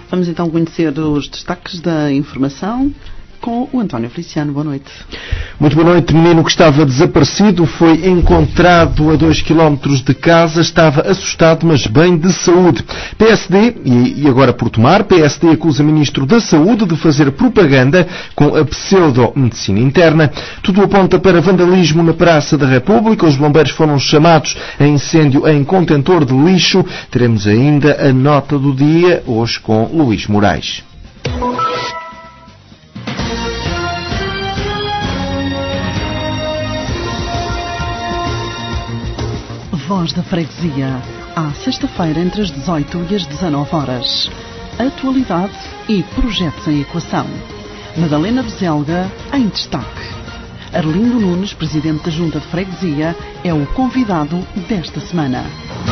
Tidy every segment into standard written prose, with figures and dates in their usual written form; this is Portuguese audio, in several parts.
Vamos então conhecer os destaques da informação com o António Feliciano. Boa noite. Muito boa noite. Menino que estava desaparecido foi encontrado a 2 km de casa. Estava assustado, mas bem de saúde. PSD, e agora por tomar, PSD acusa o Ministro da Saúde de fazer propaganda com a pseudo-medicina interna. Tudo aponta para vandalismo na Praça da República. Os bombeiros foram chamados a incêndio em contentor de lixo. Teremos ainda a nota do dia, hoje com Luís Moraes. Voz da Freguesia, à sexta-feira entre as 18 e as 19 horas. Atualidade e projetos em equação. Madalena Bezelga em destaque. Arlindo Nunes, Presidente da Junta de Freguesia, é o convidado desta semana.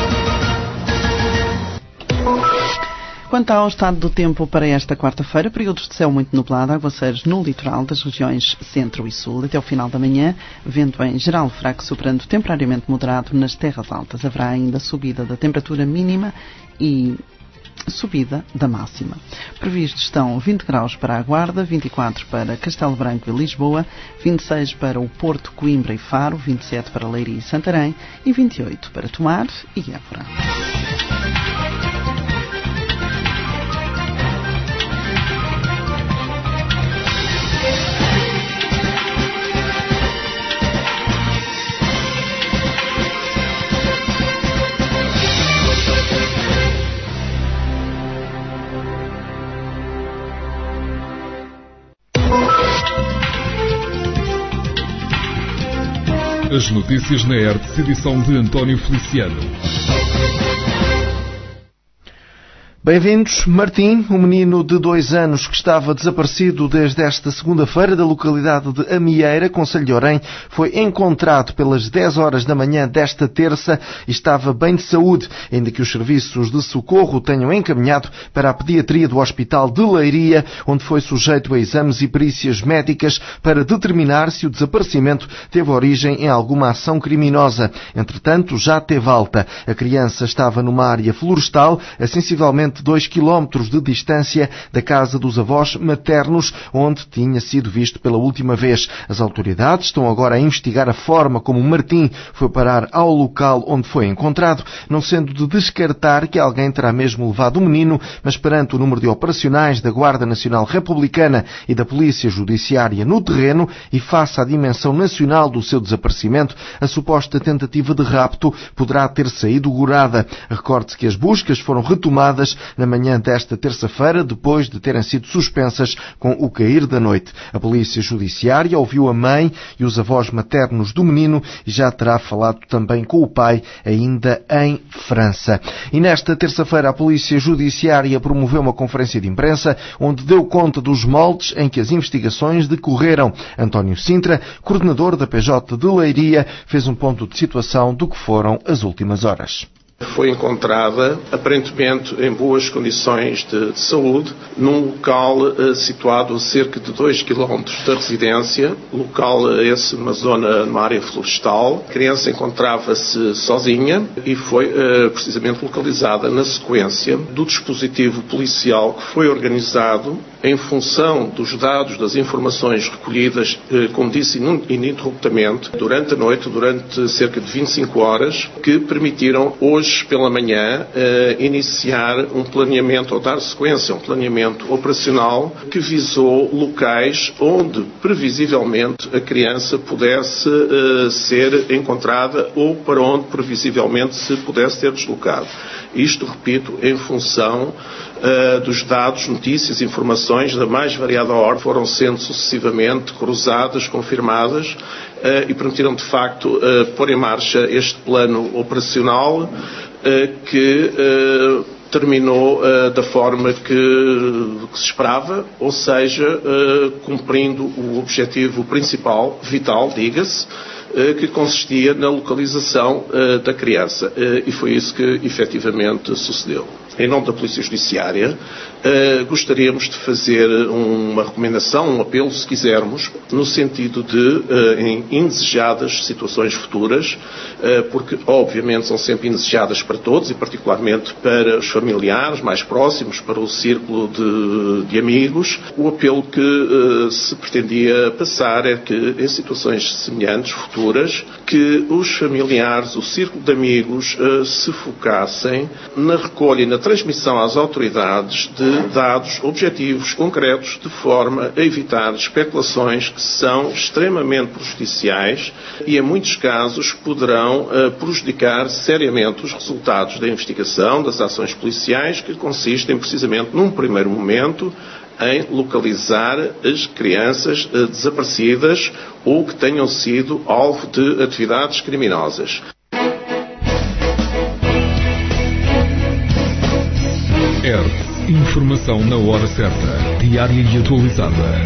Quanto ao estado do tempo para esta quarta-feira, períodos de céu muito nublado, aguaceiros no litoral das regiões centro e sul. Até o final da manhã, vento em geral fraco, soprando temporariamente moderado nas terras altas. Haverá ainda subida da temperatura mínima e subida da máxima. Previstos estão 20 graus para a Guarda, 24 para Castelo Branco e Lisboa, 26 para o Porto, Coimbra e Faro, 27 para Leiria e Santarém e 28 para Tomar e Évora. As notícias na ERTE, edição de António Feliciano. Bem-vindos. Martim, um menino de 2 anos que estava desaparecido desde esta segunda-feira da localidade de Amieira, concelho de Orém, foi encontrado pelas 10 horas da manhã desta terça e estava bem de saúde, ainda que os serviços de socorro o tenham encaminhado para a pediatria do Hospital de Leiria, onde foi sujeito a exames e perícias médicas para determinar se o desaparecimento teve origem em alguma ação criminosa. Entretanto, já teve alta. A criança estava numa área florestal, a sensivelmente 2 km de distância da casa dos avós maternos, onde tinha sido visto pela última vez. As autoridades estão agora a investigar a forma como Martim foi parar ao local onde foi encontrado, não sendo de descartar que alguém terá mesmo levado o menino, mas perante o número de operacionais da Guarda Nacional Republicana e da Polícia Judiciária no terreno e face à dimensão nacional do seu desaparecimento, a suposta tentativa de rapto poderá ter saído gorada. Recorde-se que as buscas foram retomadas na manhã desta terça-feira, depois de terem sido suspensas com o cair da noite. A Polícia Judiciária ouviu a mãe e os avós maternos do menino e já terá falado também com o pai, ainda em França. E nesta terça-feira a Polícia Judiciária promoveu uma conferência de imprensa onde deu conta dos moldes em que as investigações decorreram. António Sintra, coordenador da PJ de Leiria, fez um ponto de situação do que foram as últimas horas. Foi encontrada, aparentemente em boas condições de saúde, num local situado a cerca de 2 km da residência, local esse numa zona, numa área florestal. A criança encontrava-se sozinha e foi precisamente localizada na sequência do dispositivo policial que foi organizado em função dos dados, das informações recolhidas, como disse, ininterruptamente, durante a noite, durante cerca de 25 horas, que permitiram hoje pela manhã iniciar um planeamento, ou dar sequência a um planeamento operacional que visou locais onde previsivelmente a criança pudesse ser encontrada ou para onde previsivelmente se pudesse ter deslocado. Isto, repito, em função dos dados, notícias, informações da mais variada ordem foram sendo sucessivamente cruzadas, confirmadas e permitiram de facto pôr em marcha este plano operacional que terminou da forma que se esperava, ou seja, cumprindo o objetivo principal, vital, diga-se, que consistia na localização da criança. E foi isso que efetivamente sucedeu. Em nome da Polícia Judiciária, gostaríamos de fazer uma recomendação, um apelo, se quisermos, no sentido de, em indesejadas situações futuras, porque obviamente são sempre indesejadas para todos e particularmente para os familiares mais próximos, para o círculo de amigos, o apelo que se pretendia passar é que em situações semelhantes, futuras, que os familiares, o círculo de amigos, se focassem na recolha e na transmissão às autoridades de dados objetivos, concretos, de forma a evitar especulações que são extremamente prejudiciais e, em muitos casos, poderão prejudicar seriamente os resultados da investigação, das ações policiais, que consistem precisamente, num primeiro momento, em localizar as crianças desaparecidas ou que tenham sido alvo de atividades criminosas. Informação na hora certa, diária e atualizada.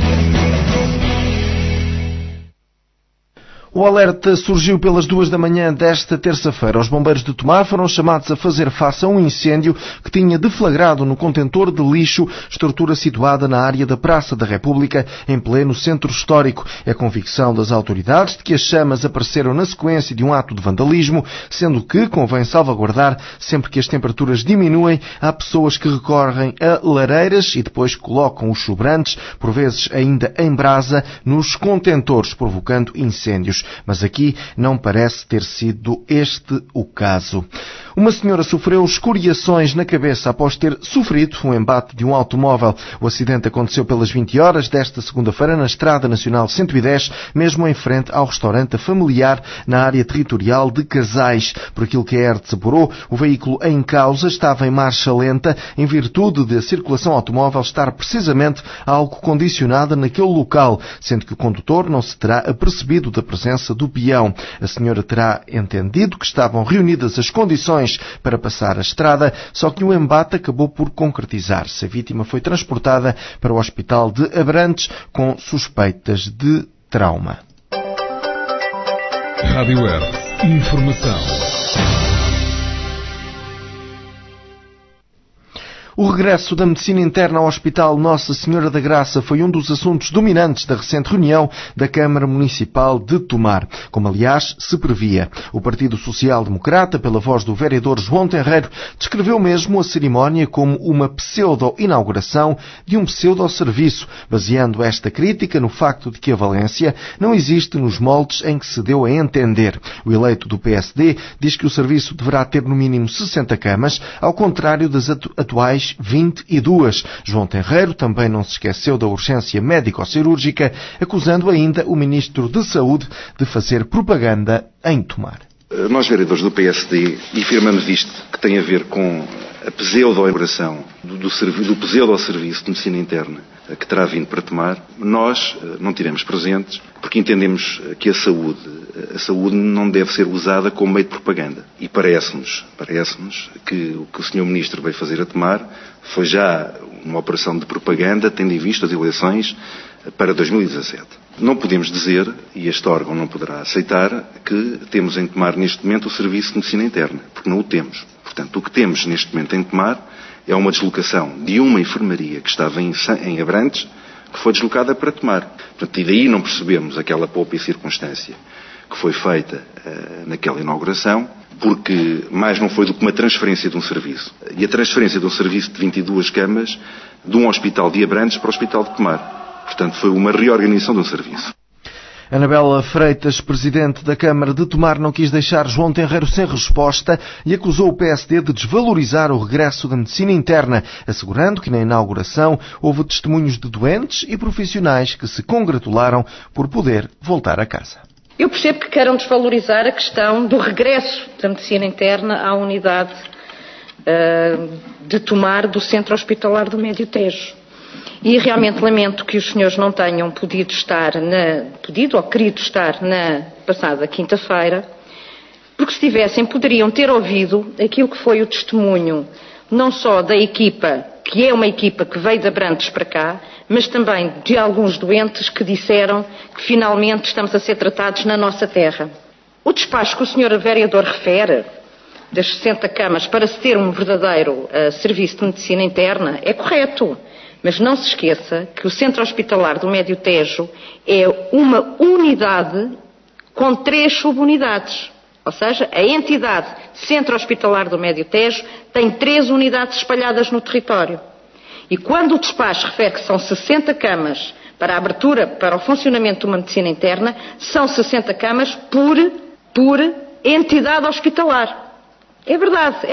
O alerta surgiu pelas 2 da manhã desta terça-feira. Os bombeiros de Tomar foram chamados a fazer face a um incêndio que tinha deflagrado no contentor de lixo, estrutura situada na área da Praça da República, em pleno centro histórico. É a convicção das autoridades de que as chamas apareceram na sequência de um ato de vandalismo, sendo que convém salvaguardar, sempre que as temperaturas diminuem, há pessoas que recorrem a lareiras e depois colocam os sobrantes, por vezes ainda em brasa, nos contentores, provocando incêndios. Mas aqui não parece ter sido este o caso. Uma senhora sofreu escoriações na cabeça após ter sofrido um embate de um automóvel. O acidente aconteceu pelas 20 horas desta segunda-feira na Estrada Nacional 110, mesmo em frente ao restaurante familiar na área territorial de Casais. Por aquilo que a ERTS apurou, o veículo em causa estava em marcha lenta em virtude de a circulação automóvel estar precisamente algo condicionada naquele local, sendo que o condutor não se terá apercebido da presença do peão. A senhora terá entendido que estavam reunidas as condições para passar a estrada, só que o embate acabou por concretizar-se. A vítima foi transportada para o Hospital de Abrantes com suspeitas de trauma. Rádio ERTS. Informação. O regresso da medicina interna ao Hospital Nossa Senhora da Graça foi um dos assuntos dominantes da recente reunião da Câmara Municipal de Tomar, como aliás se previa. O Partido Social Democrata, pela voz do vereador João Tenreiro, descreveu mesmo a cerimónia como uma pseudo-inauguração de um pseudo-serviço, baseando esta crítica no facto de que a Valência não existe nos moldes em que se deu a entender. O eleito do PSD diz que o serviço deverá ter no mínimo 60 camas, ao contrário das atuais 22. João Tenreiro também não se esqueceu da urgência médico-cirúrgica, acusando ainda o Ministro de Saúde de fazer propaganda em Tomar. Nós, vereadores do PSD, e firmamos isto que tem a ver com a pseudo-inauguração do pseudo-serviço de medicina interna que terá vindo para Tomar, nós não tiramos presentes porque entendemos que a saúde não deve ser usada como meio de propaganda. E parece-nos que o que o Sr. Ministro veio fazer a Tomar foi já uma operação de propaganda, tendo em vista as eleições para 2017. Não podemos dizer, e este órgão não poderá aceitar, que temos em Tomar neste momento o serviço de medicina interna, porque não o temos. Portanto, o que temos neste momento em Tomar é uma deslocação de uma enfermaria que estava em Abrantes, que foi deslocada para Tomar. Portanto, e daí não percebemos aquela pouca circunstância que foi feita naquela inauguração, porque mais não foi do que uma transferência de um serviço. E a transferência de um serviço de 22 camas de um hospital de Abrantes para o hospital de Tomar. Portanto, foi uma reorganização de um serviço. Anabela Freitas, presidente da Câmara de Tomar, não quis deixar João Tenreiro sem resposta e acusou o PSD de desvalorizar o regresso da medicina interna, assegurando que na inauguração houve testemunhos de doentes e profissionais que se congratularam por poder voltar a casa. Eu percebo que queiram desvalorizar a questão do regresso da medicina interna à unidade de Tomar do Centro Hospitalar do Médio Tejo. E realmente lamento que os senhores não tenham podido ou querido estar na passada quinta-feira, porque se tivessem, poderiam ter ouvido aquilo que foi o testemunho, não só da equipa, que é uma equipa que veio de Abrantes para cá, mas também de alguns doentes que disseram que finalmente estamos a ser tratados na nossa terra. O despacho que o Sr. Vereador refere, das 60 camas, para se ter um verdadeiro serviço de medicina interna, é correto. Mas não se esqueça que o Centro Hospitalar do Médio Tejo é uma unidade com 3 subunidades. Ou seja, a entidade Centro Hospitalar do Médio Tejo tem 3 unidades espalhadas no território. E quando o despacho refere que são 60 camas para a abertura, para o funcionamento de uma medicina interna, são 60 camas por entidade hospitalar. É verdade,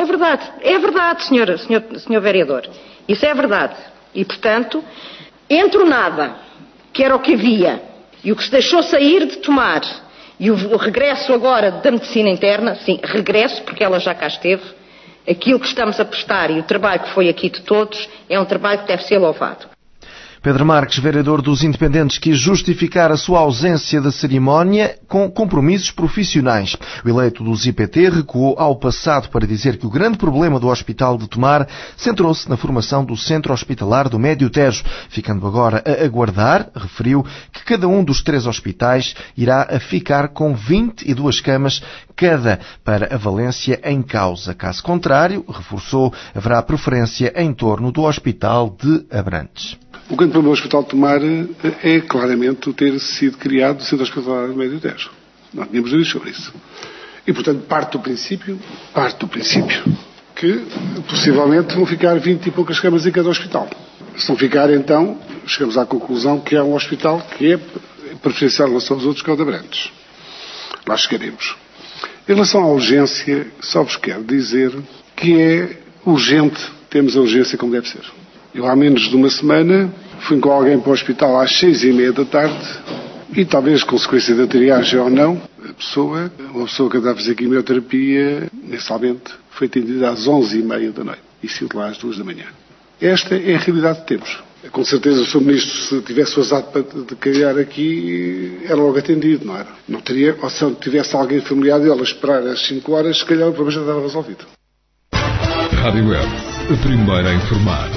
senhor Vereador. Isso é verdade. E, portanto, entre o nada, que era o que havia, e o que se deixou sair de tomar, e o regresso agora da medicina interna, sim, regresso, porque ela já cá esteve, aquilo que estamos a prestar e o trabalho que foi aqui de todos é um trabalho que deve ser louvado. Pedro Marques, vereador dos Independentes, quis justificar a sua ausência da cerimónia com compromissos profissionais. O eleito dos IPT recuou ao passado para dizer que o grande problema do Hospital de Tomar centrou-se na formação do Centro Hospitalar do Médio Tejo. Ficando agora a aguardar, referiu que cada um dos 3 hospitais irá a ficar com 22 camas cada para a valência em causa. Caso contrário, reforçou, haverá preferência em torno do Hospital de Abrantes. O grande problema do Hospital de Tomar é claramente o ter sido criado o Centro Hospitalar do Médio Tejo. Não tínhamos dúvidas sobre isso. E, portanto, parte do princípio que possivelmente vão ficar 20 e poucas camas em cada hospital. Se não ficar, então, chegamos à conclusão que é um hospital que é preferencial em relação aos outros, que é o de Abrantes. Lá chegaremos. Em relação à urgência, só vos quero dizer que é urgente, temos a urgência como deve ser. Eu, há menos de uma semana, fui com alguém para o hospital às 6h30 da tarde e, talvez consequência da triagem ou não, uma pessoa que andava a fazer quimioterapia, mensalmente, foi atendida às 11h30 da noite e saiu de lá às 2 da manhã. Esta é a realidade que temos. Com certeza o Sr. Ministro, se tivesse ousado de criar aqui, era logo atendido, não era? Não teria, ou se tivesse alguém familiar dele a esperar às 5 horas, se calhar o problema já estava resolvido. Rádio Web, a primeira a informar.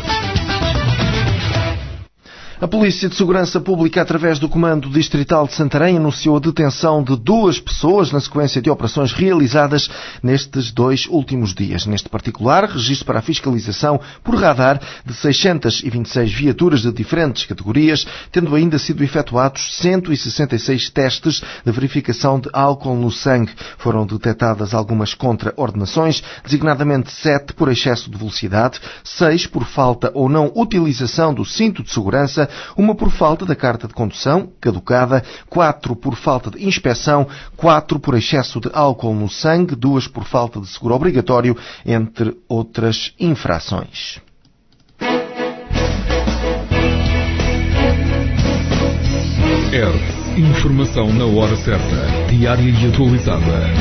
A Polícia de Segurança Pública, através do Comando Distrital de Santarém, anunciou a detenção de 2 pessoas na sequência de operações realizadas nestes 2 últimos dias. Neste particular, registro para a fiscalização por radar de 626 viaturas de diferentes categorias, tendo ainda sido efetuados 166 testes de verificação de álcool no sangue. Foram detectadas algumas contraordenações, designadamente 7 por excesso de velocidade, 6 por falta ou não utilização do cinto de segurança, 1 por falta da carta de condução, caducada, 4 por falta de inspeção, 4 por excesso de álcool no sangue, 2 por falta de seguro obrigatório, entre outras infrações. Informação na hora certa, diária e atualizada.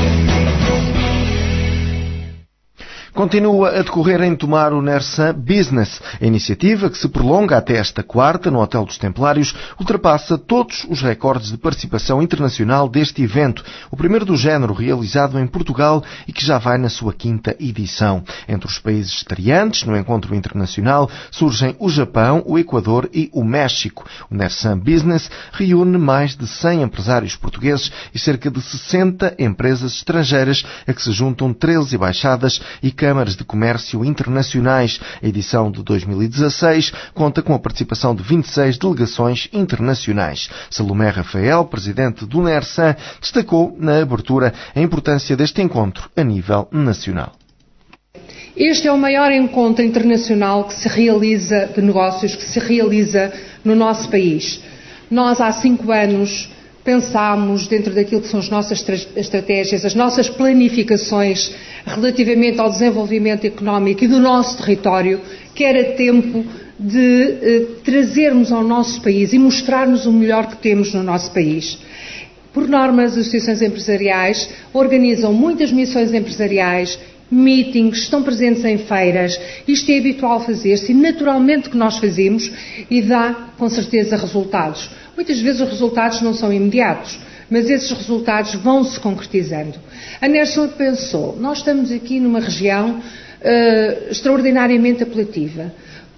Continua a decorrer em Tomar o Nersan Business. A iniciativa, que se prolonga até esta quarta no Hotel dos Templários, ultrapassa todos os recordes de participação internacional deste evento, o primeiro do género realizado em Portugal e que já vai na sua 5ª edição. Entre os países estreantes no encontro internacional surgem o Japão, o Equador e o México. O Nersan Business reúne mais de 100 empresários portugueses e cerca de 60 empresas estrangeiras, a que se juntam 13 embaixadas e câmaras de comércio internacionais. A edição de 2016 conta com a participação de 26 delegações internacionais. Salomé Rafael, presidente do Nersan, destacou na abertura a importância deste encontro a nível nacional. Este é o maior encontro internacional que se realiza de negócios, que se realiza no nosso país. Nós, há 5 anos, pensámos dentro daquilo que são as nossas estratégias, as nossas planificações relativamente ao desenvolvimento económico e do nosso território, que era tempo de trazermos ao nosso país e mostrarmos o melhor que temos no nosso país. Por norma, as associações empresariais organizam muitas missões empresariais, meetings, estão presentes em feiras. Isto é habitual fazer-se e naturalmente que nós fazemos e dá, com certeza, resultados. Muitas vezes os resultados não são imediatos, mas esses resultados vão se concretizando. A Nersan pensou, nós estamos aqui numa região extraordinariamente apelativa,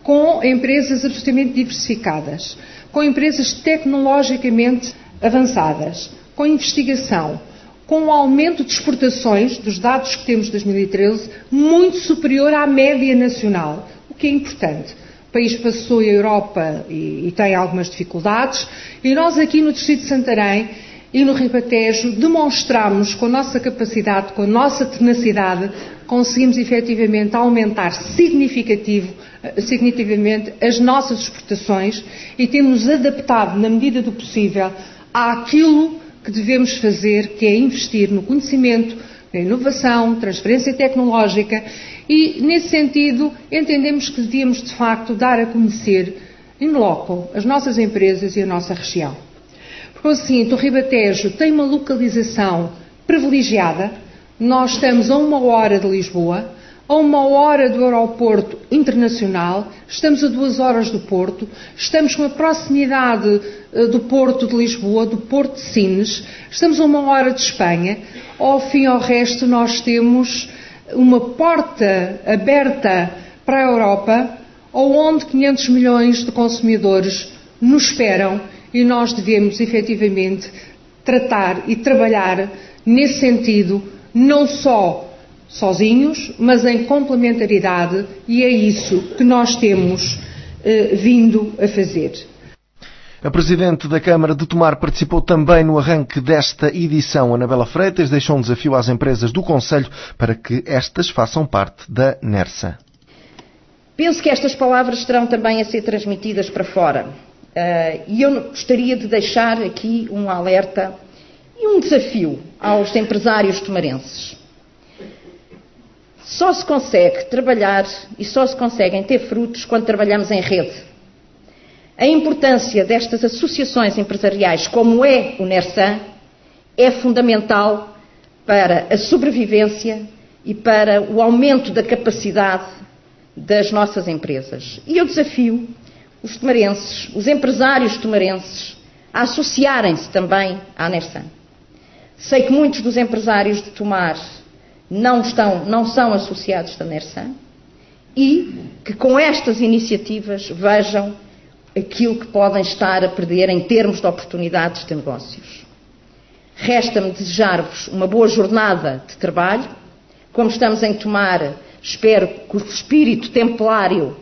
com empresas absolutamente diversificadas, com empresas tecnologicamente avançadas, com investigação, com um aumento de exportações, dos dados que temos de 2013, muito superior à média nacional, o que é importante. O país passou a Europa e tem algumas dificuldades, e nós aqui no Distrito de Santarém e no Ribatejo demonstramos com a nossa capacidade, com a nossa tenacidade, conseguimos efetivamente aumentar significativamente as nossas exportações e temos adaptado, na medida do possível, àquilo que devemos fazer, que é investir no conhecimento, na inovação, transferência tecnológica e, nesse sentido, entendemos que devíamos, de facto, dar a conhecer, in loco, as nossas empresas e a nossa região. Porque, o seguinte, o Ribatejo tem uma localização privilegiada. Nós estamos a 1 hora de Lisboa, a 1 hora do aeroporto internacional, estamos a 2 horas do Porto, estamos com a proximidade do Porto de Lisboa, do Porto de Sines, estamos a 1 hora de Espanha. Ao fim e ao resto, nós temos uma porta aberta para a Europa, onde 500 milhões de consumidores nos esperam e nós devemos, efetivamente, tratar e trabalhar nesse sentido, não só sozinhos, mas em complementaridade, e é isso que nós temos vindo a fazer. A Presidente da Câmara de Tomar participou também no arranque desta edição. Anabela Freitas deixou um desafio às empresas do Concelho para que estas façam parte da NERSA. Penso que estas palavras estarão também a ser transmitidas para fora. E eu gostaria de deixar aqui um alerta e um desafio aos empresários tomarenses. Só se consegue trabalhar e só se conseguem ter frutos quando trabalhamos em rede. A importância destas associações empresariais, como é o NERSAN, é fundamental para a sobrevivência e para o aumento da capacidade das nossas empresas. E eu desafio os tomarenses, os empresários tomarenses, a associarem-se também à NERSAN. Sei que muitos dos empresários de Tomar não são associados da NERSAN e que com estas iniciativas vejam aquilo que podem estar a perder em termos de oportunidades de negócios. Resta-me desejar-vos uma boa jornada de trabalho. Como estamos em Tomar, espero que o espírito templário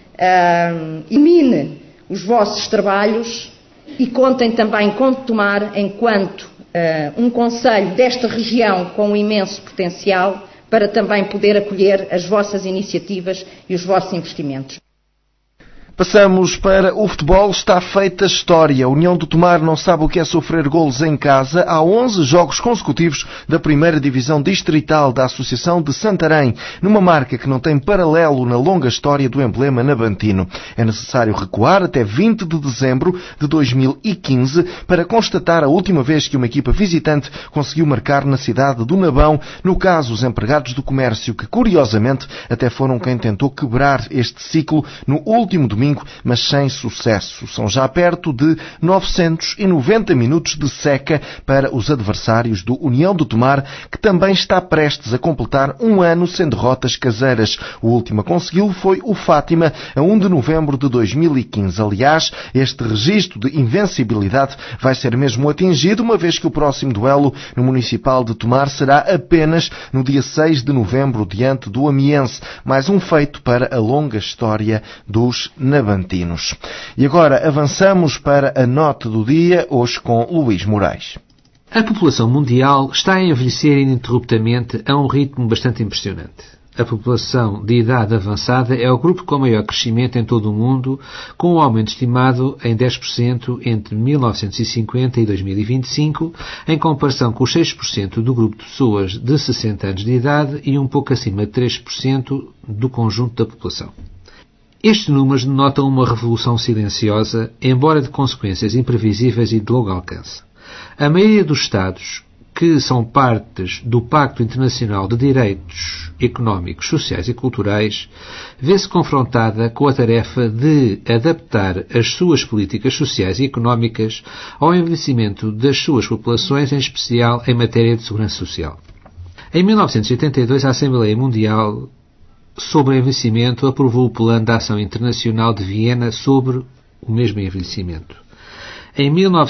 ilumine os vossos trabalhos e contem também com Tomar enquanto um concelho desta região com um imenso potencial para também poder acolher as vossas iniciativas e os vossos investimentos. Passamos para o futebol. Está feita história. A União do Tomar não sabe o que é sofrer golos em casa. Há 11 jogos consecutivos da primeira divisão distrital da Associação de Santarém, numa marca que não tem paralelo na longa história do emblema nabantino. É necessário recuar até 20 de dezembro de 2015 para constatar a última vez que uma equipa visitante conseguiu marcar na cidade do Nabão, no caso os empregados do comércio, que curiosamente até foram quem tentou quebrar este ciclo no último domingo, mas sem sucesso. São já perto de 990 minutos de seca para os adversários do União do Tomar, que também está prestes a completar um ano sem derrotas caseiras. O último a consegui-lo foi o Fátima, a 1 de novembro de 2015. Aliás, este registro de invencibilidade vai ser mesmo atingido, uma vez que o próximo duelo no Municipal de Tomar será apenas no dia 6 de novembro, diante do Amiense. Mais um feito para a longa história dos nabantinos. E agora avançamos para a nota do dia, hoje com Luís Moraes. A população mundial está a envelhecer ininterruptamente a um ritmo bastante impressionante. A população de idade avançada é o grupo com maior crescimento em todo o mundo, com um aumento estimado em 10% entre 1950 e 2025, em comparação com os 6% do grupo de pessoas de 60 anos de idade e um pouco acima de 3% do conjunto da população. Estes números denotam uma revolução silenciosa, embora de consequências imprevisíveis e de longo alcance. A maioria dos Estados, que são partes do Pacto Internacional de Direitos Económicos, Sociais e Culturais, vê-se confrontada com a tarefa de adaptar as suas políticas sociais e económicas ao envelhecimento das suas populações, em especial em matéria de segurança social. Em 1982, a Assembleia Mundial sobre o Envelhecimento aprovou o Plano de Ação Internacional de Viena sobre o mesmo envelhecimento. Em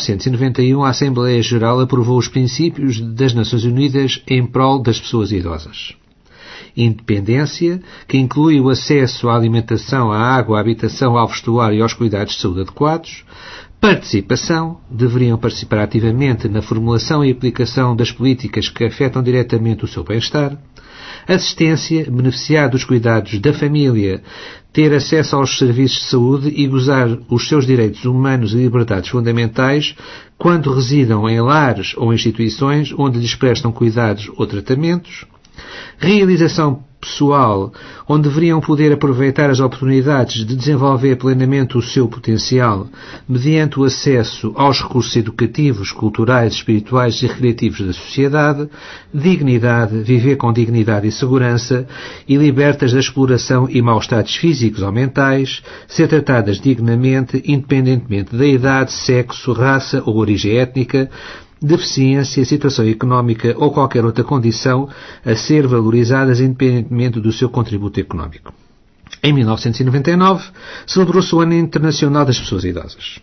1991, a Assembleia Geral aprovou os princípios das Nações Unidas em prol das pessoas idosas. Independência, que inclui o acesso à alimentação, à água, à habitação, ao vestuário e aos cuidados de saúde adequados. Participação, deveriam participar ativamente na formulação e aplicação das políticas que afetam diretamente o seu bem-estar. Assistência, beneficiar dos cuidados da família, ter acesso aos serviços de saúde e gozar os seus direitos humanos e liberdades fundamentais quando residam em lares ou instituições onde lhes prestam cuidados ou tratamentos. Realização pessoal, onde deveriam poder aproveitar as oportunidades de desenvolver plenamente o seu potencial mediante o acesso aos recursos educativos, culturais, espirituais e recreativos da sociedade. Dignidade, viver com dignidade e segurança e libertas da exploração e maus-estados físicos ou mentais, ser tratadas dignamente, independentemente da idade, sexo, raça ou origem étnica, deficiência, situação económica ou qualquer outra condição a ser valorizadas independentemente do seu contributo económico. Em 1999, celebrou-se o Ano Internacional das Pessoas Idosas.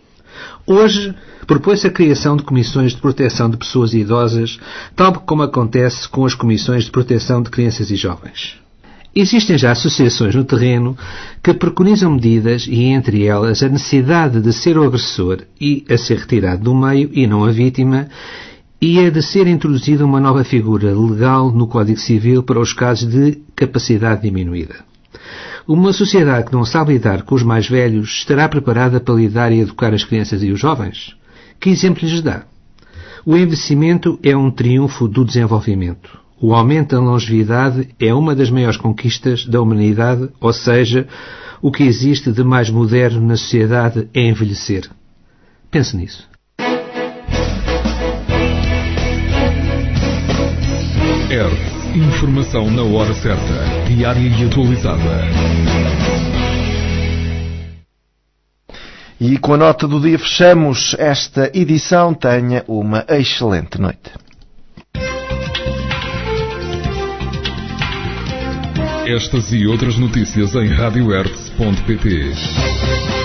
Hoje, propõe-se a criação de comissões de proteção de pessoas idosas, tal como acontece com as comissões de proteção de crianças e jovens. Existem já associações no terreno que preconizam medidas e, entre elas, a necessidade de ser o agressor e a ser retirado do meio e não a vítima, e a de ser introduzida uma nova figura legal no Código Civil para os casos de capacidade diminuída. Uma sociedade que não sabe lidar com os mais velhos estará preparada para lidar e educar as crianças e os jovens? Que exemplo lhes dá? O envelhecimento é um triunfo do desenvolvimento. O aumento da longevidade é uma das maiores conquistas da humanidade, ou seja, o que existe de mais moderno na sociedade é envelhecer. Pense nisso. ERT. Informação na hora certa, diária e atualizada. E com a nota do dia fechamos esta edição. Tenha uma excelente noite. Estas e outras notícias em radioerts.pt.